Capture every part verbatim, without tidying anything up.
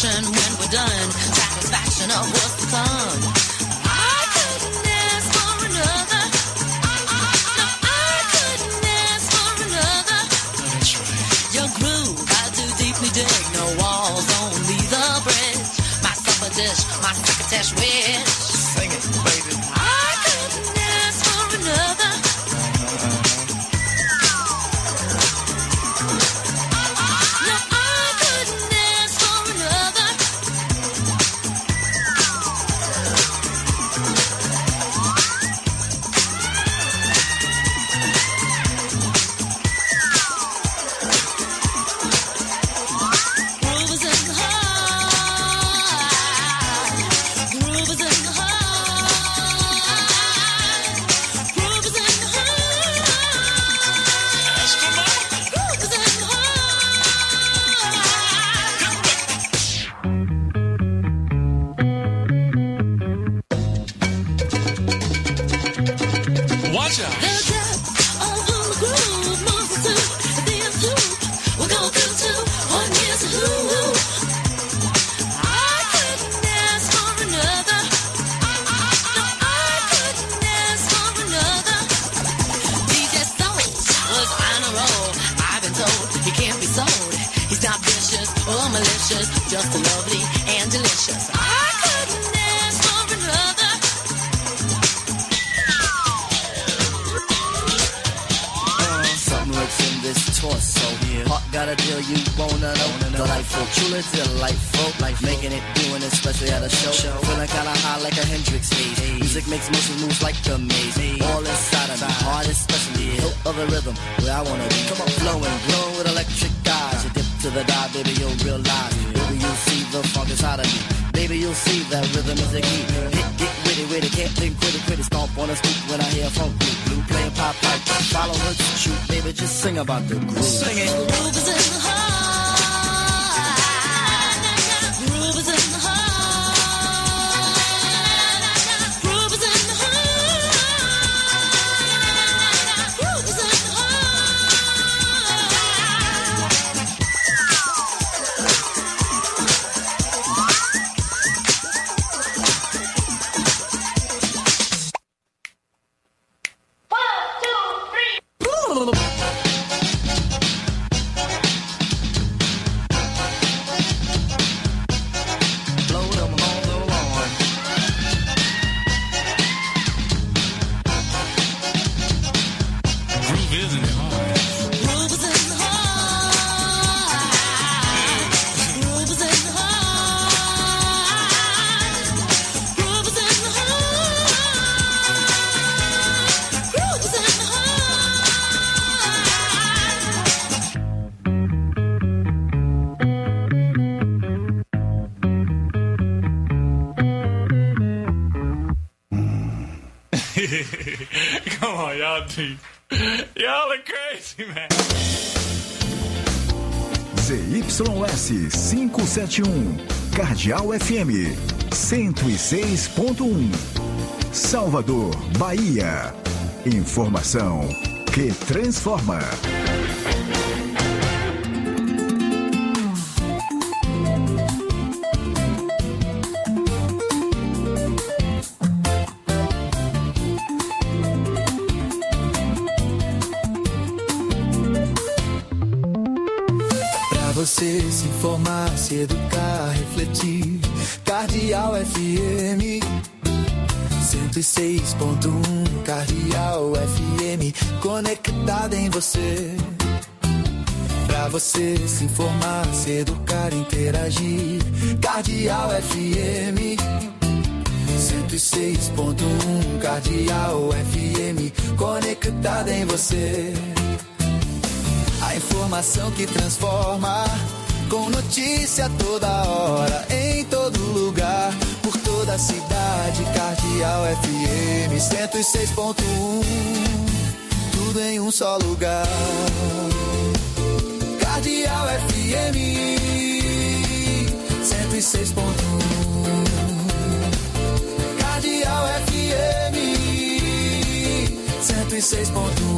fraction when we're done. Satisfaction of what's to come. I couldn't ask for another. No, I couldn't ask for another. That's right. Your groove, I do deeply dig. No walls, only the bridge. My supper dish, my crocketesh wish. Sing it, baby. I couldn't ask for another. Just lovely and delicious. I couldn't ask for another. Uh, something lurks in this torso. Yeah. Heart got a deal you wanna know. Delightful, truly delightful. Life making it, doing it, especially at a show. show. Feeling kinda high like a Hendrix haze. Hey. Music makes motion moves like a maze. Hey. All inside of me, heart especially. Yeah. Hilt of the rhythm, where I wanna be. Come on, flowing, glowing with electric eyes. You dip to the dive, baby, you'll realize. Baby, you'll see the funk inside of me. Baby, you'll see that rhythm is the key. Hit, get witty, witty, can't think, quit it, quit it. Stomp on a scoop when I hear funk group. Blue playing pop pipe, follow her to shoot. Baby, just sing about the groove. Sing it. The groove is in the heart. The groove is in the heart. Groove is in the heart. Groove is in the Come on, y'all deep. Y'all are crazy, man. Z Y S quinhentos e setenta e um, Cardeal F M cento e seis ponto um, Salvador, Bahia. Informação que transforma. Você se informar, se educar, refletir. Cardeal F M cento e seis ponto um, Cardeal F M conectado em você. Pra você se informar, se educar, interagir. Cardeal F M cento e seis ponto um, Cardeal F M conectado em você. A informação que transforma, com notícia toda hora, em todo lugar, por toda a cidade. Cardeal F M cento e seis ponto um, tudo em um só lugar. Cardeal F M cento e seis ponto um, Cardeal F M cento e seis ponto um,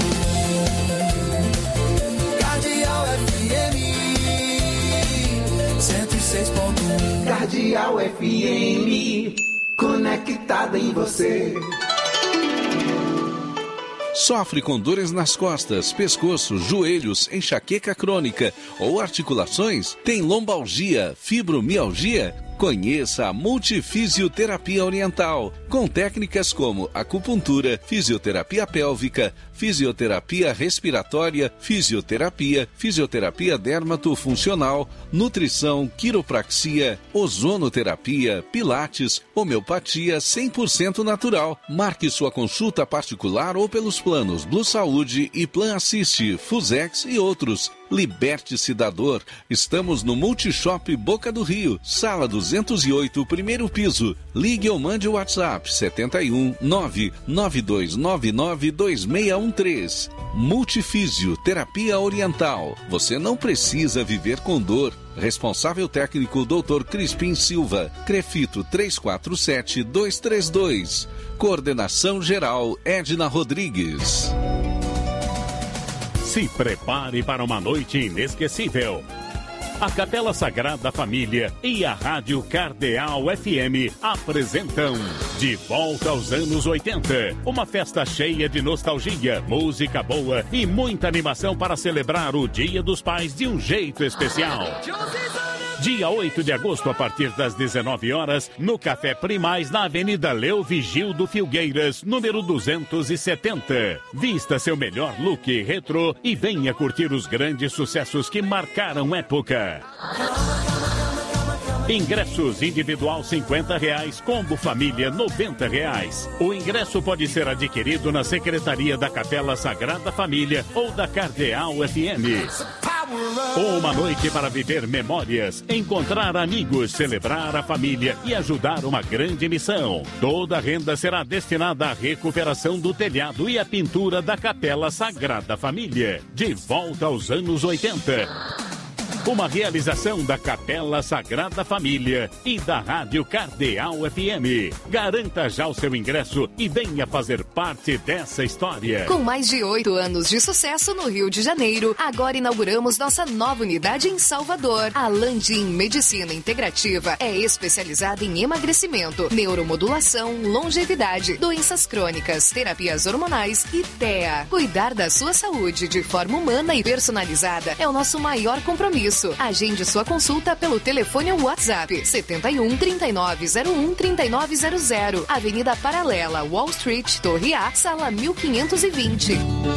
Cardeal F M cento e seis ponto um. seis ponto um. Cardeal F M, conectada em você. Sofre com dores nas costas, pescoço, joelhos, enxaqueca crônica ou articulações? Tem lombalgia, fibromialgia? Conheça a Multifisioterapia Oriental, com técnicas como acupuntura, fisioterapia pélvica, fisioterapia respiratória, fisioterapia, fisioterapia dermatofuncional, nutrição, quiropraxia, ozonoterapia, pilates, homeopatia cem por cento natural. Marque sua consulta particular ou pelos planos Blue Saúde e Plan Assist, Fusex e outros. Liberte-se da dor. Estamos no Multishop Boca do Rio, sala duzentos e oito, primeiro piso. Ligue ou mande o WhatsApp sete um nove nove dois nove nove dois seis um três. Multifísio Terapia Oriental. Você não precisa viver com dor. Responsável técnico doutor Crispim Silva. Crefito três quatro sete dois três dois. Coordenação geral Edna Rodrigues. Se prepare para uma noite inesquecível. A Capela Sagrada Família e a Rádio Cardeal F M apresentam De Volta aos Anos oitenta. Uma festa cheia de nostalgia, música boa e muita animação para celebrar o Dia dos Pais de um jeito especial. Dia oito de agosto, a partir das dezenove horas, no Café Primaz, na Avenida Leo Vigildo Filgueiras, número duzentos e setenta. Vista seu melhor look retrô e venha curtir os grandes sucessos que marcaram época. Ingressos individual cinquenta reais, combo família noventa reais. O ingresso pode ser adquirido na Secretaria da Capela Sagrada Família ou da Cardeal F M. Uma noite para viver memórias, encontrar amigos, celebrar a família e ajudar uma grande missão. Toda a renda será destinada à recuperação do telhado e à pintura da Capela Sagrada Família. De volta aos anos oitenta. Uma realização da Capela Sagrada Família e da Rádio Cardeal F M. Garanta já o seu ingresso e venha fazer parte dessa história. Com mais de oito anos de sucesso no Rio de Janeiro, agora inauguramos nossa nova unidade em Salvador. A Landim Medicina Integrativa é especializada em emagrecimento, neuromodulação, longevidade, doenças crônicas, terapias hormonais e T E A. Cuidar da sua saúde de forma humana e personalizada é o nosso maior compromisso. Agende sua consulta pelo telefone ou WhatsApp setenta e um, trinta e nove zero um, trinta e nove zero zero, Avenida Paralela, Wall Street, Torre A, sala mil quinhentos e vinte.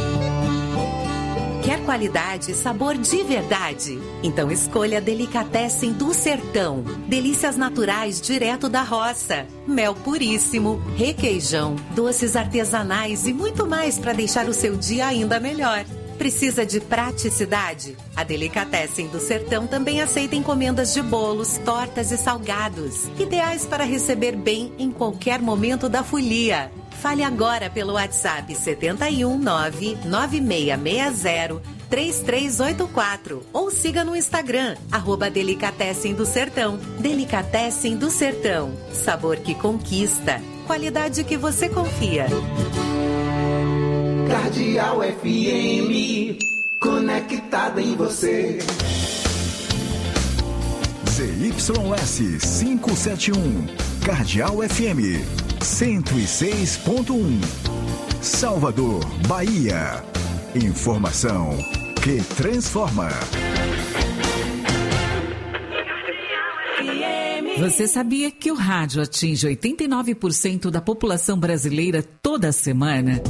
Quer qualidade e sabor de verdade? Então escolha Delicatessen do Sertão. Delícias naturais direto da roça. Mel puríssimo, requeijão, doces artesanais e muito mais para deixar o seu dia ainda melhor. Precisa de praticidade? A Delicatessen do Sertão também aceita encomendas de bolos, tortas e salgados, ideais para receber bem em qualquer momento da folia. Fale agora pelo WhatsApp setenta e um nove nove seis seis zero três três oito quatro ou siga no Instagram, arroba Delicatessen do Sertão. Delicatessen do Sertão, sabor que conquista, qualidade que você confia. Cardeal F M, conectada em você. Z Y S quinhentos e setenta e um, Cardeal F M, cento e seis ponto um. Salvador, Bahia. Informação que transforma. Você sabia que o rádio atinge oitenta e nove por cento da população brasileira toda semana?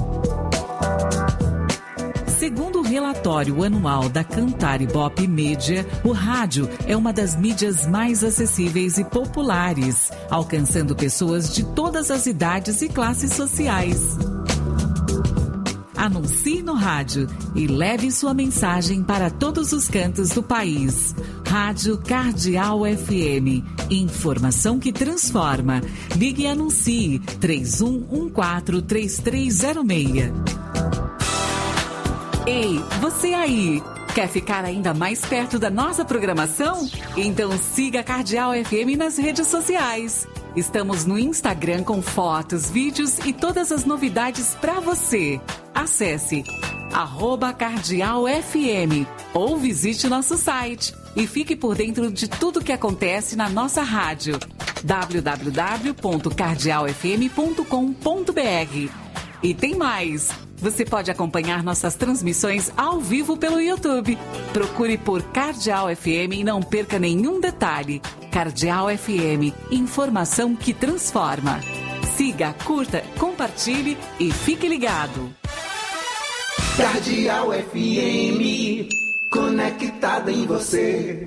Segundo o relatório anual da Cantar Ibope Mídia, o rádio é uma das mídias mais acessíveis e populares, alcançando pessoas de todas as idades e classes sociais. Anuncie no rádio e leve sua mensagem para todos os cantos do país. Rádio Cardeal F M. Informação que transforma. Ligue e anuncie três um um quatro três três zero seis. Ei, você aí! Quer ficar ainda mais perto da nossa programação? Então siga a Cardeal F M nas redes sociais. Estamos no Instagram com fotos, vídeos e todas as novidades para você. Acesse arroba Cardeal F M ou visite nosso site e fique por dentro de tudo que acontece na nossa rádio. w w w ponto cardeal f m ponto com ponto b r. E tem mais! Você pode acompanhar nossas transmissões ao vivo pelo YouTube. Procure por Cardeal F M e não perca nenhum detalhe. Cardeal F M, informação que transforma. Siga, curta, compartilhe e fique ligado. Cardeal F M, conectada em você.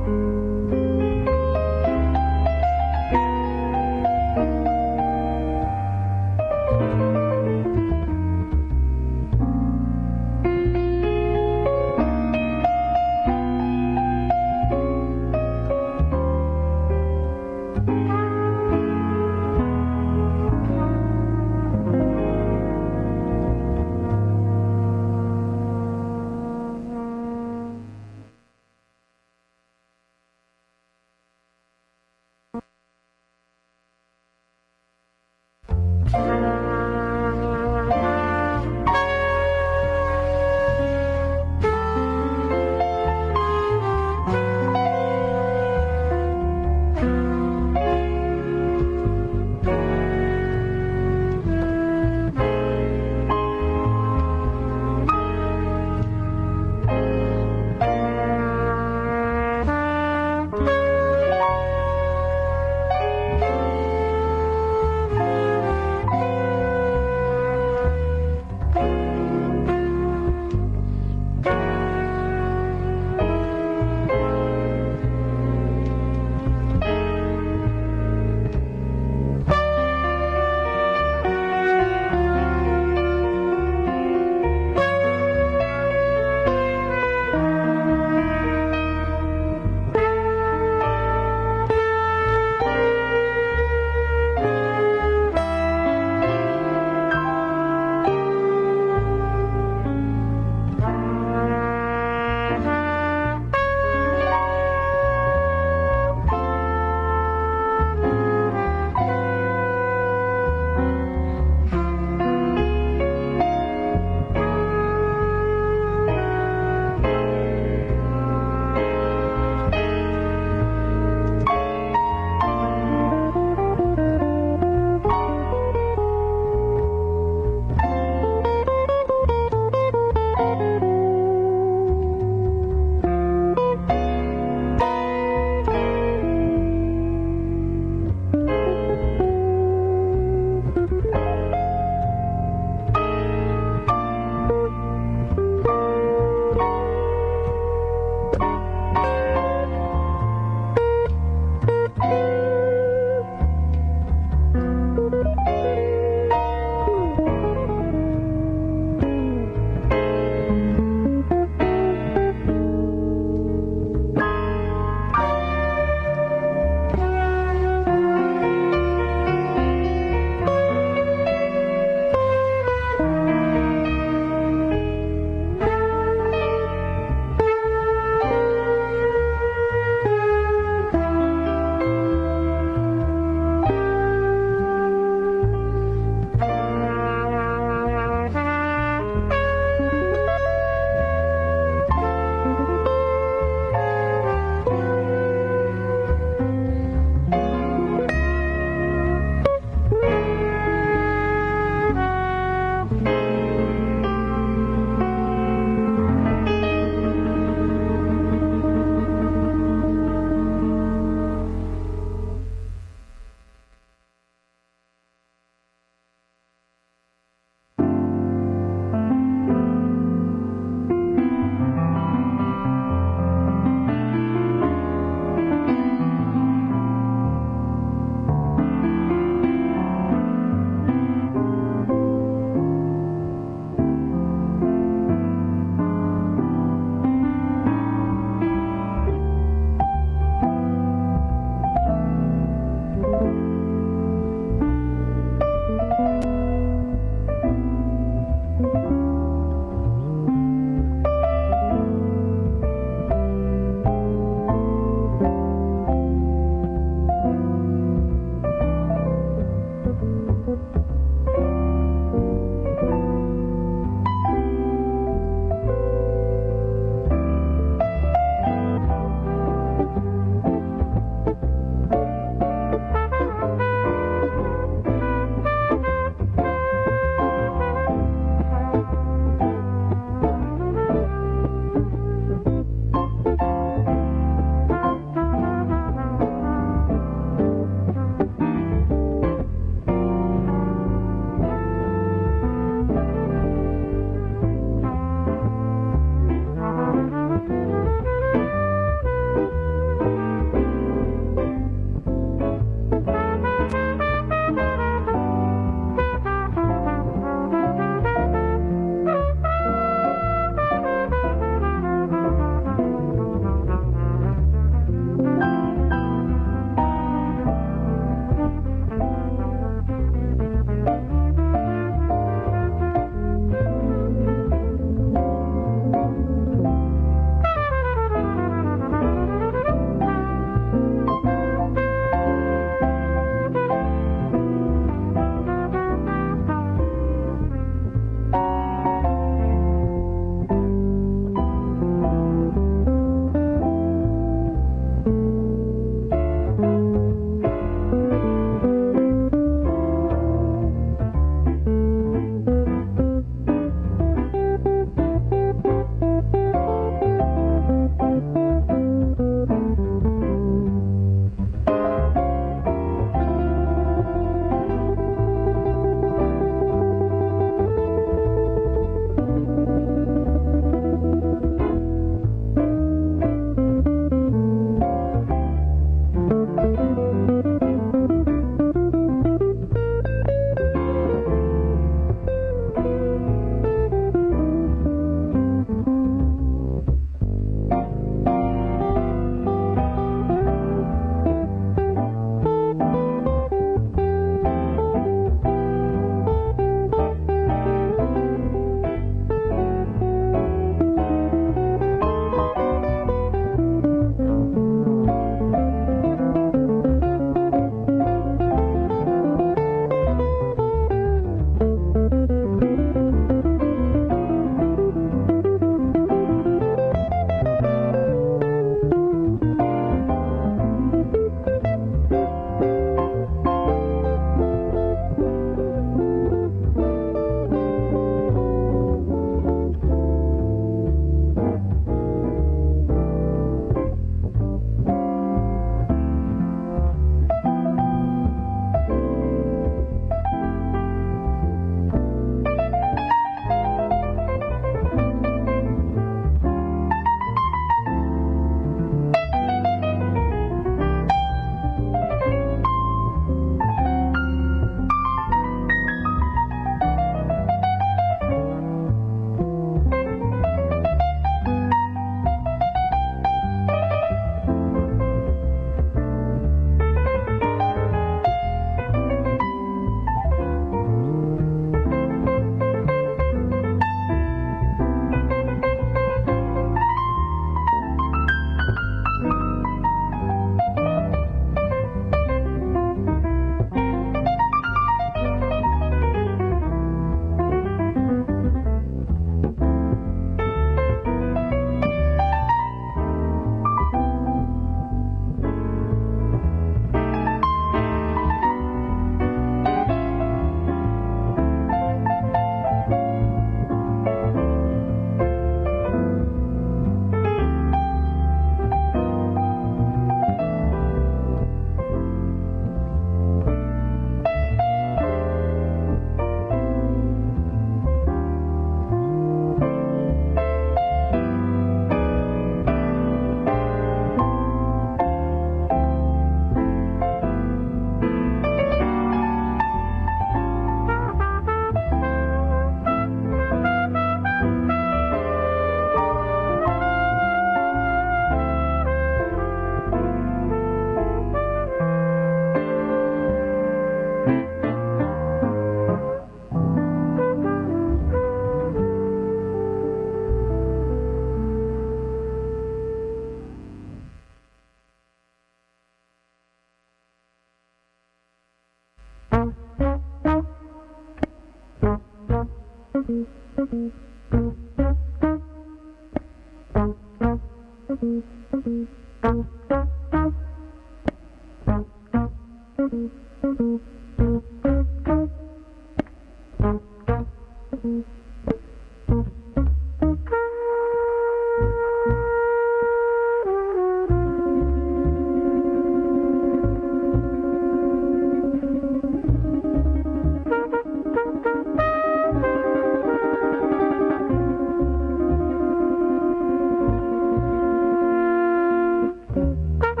Thank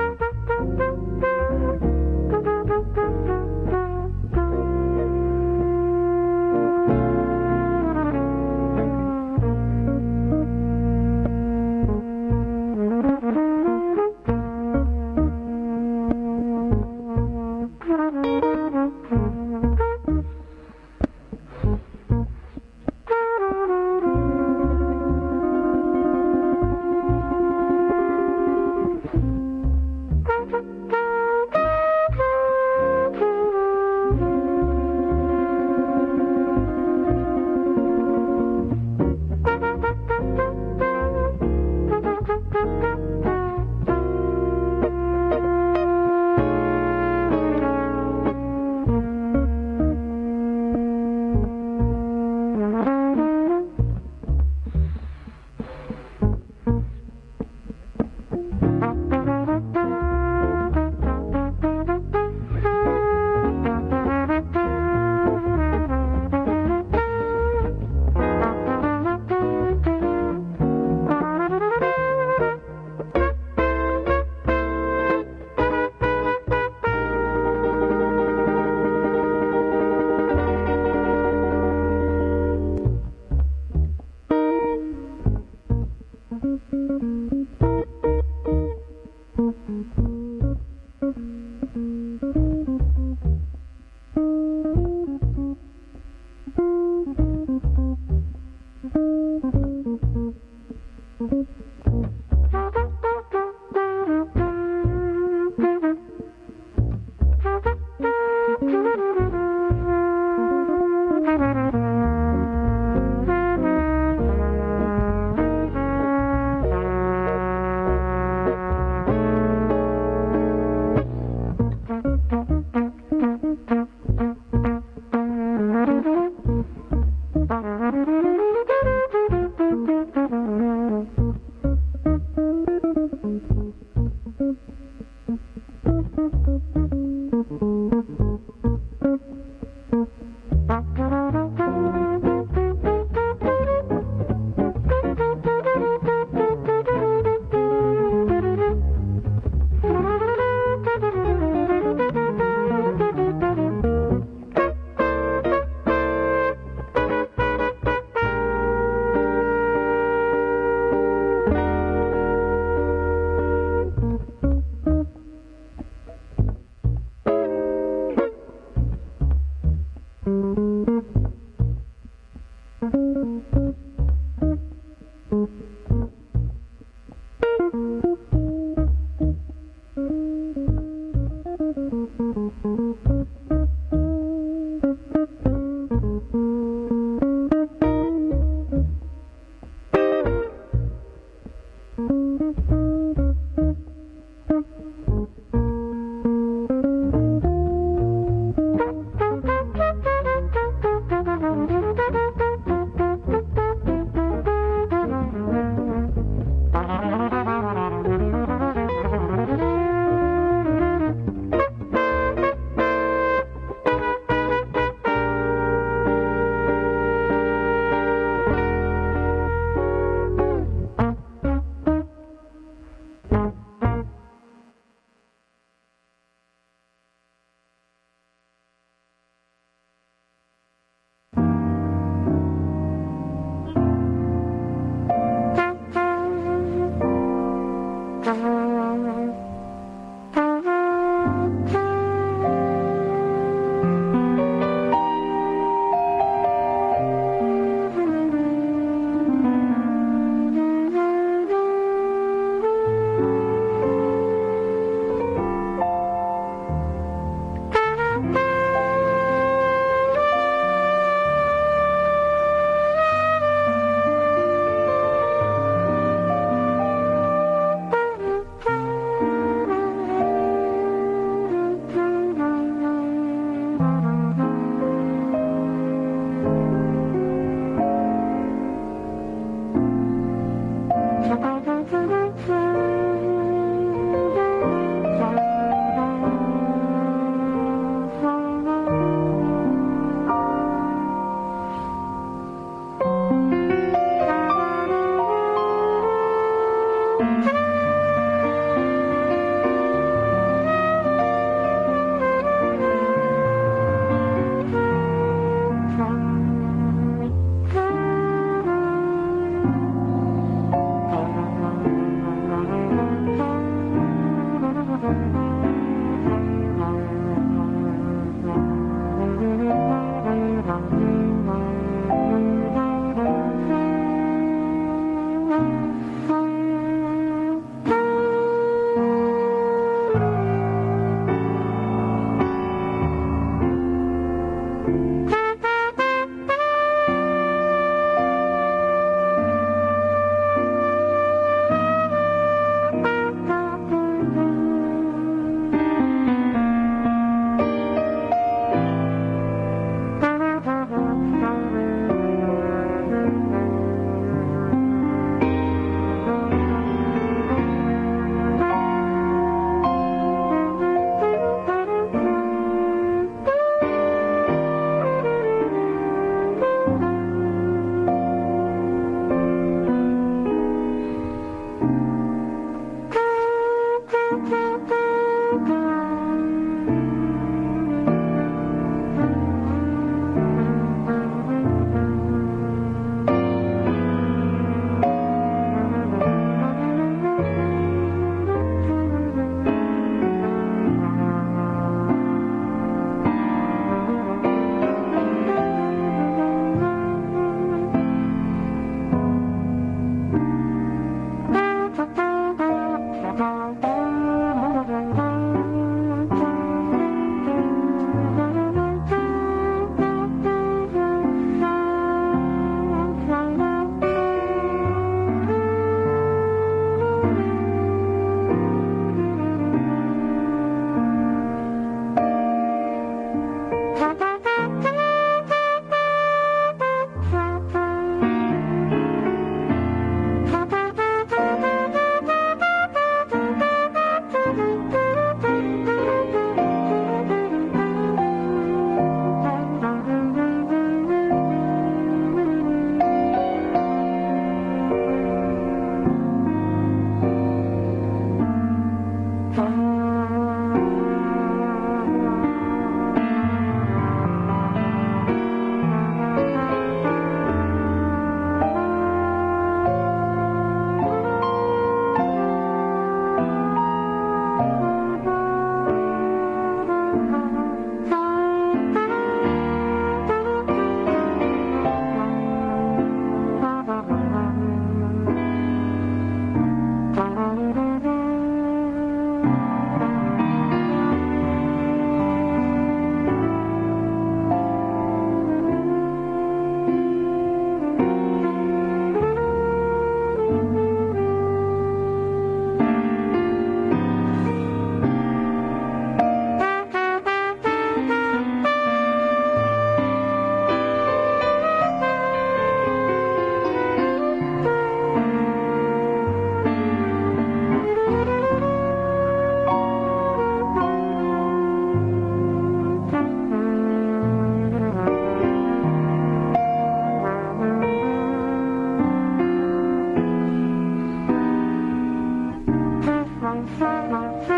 Thank you.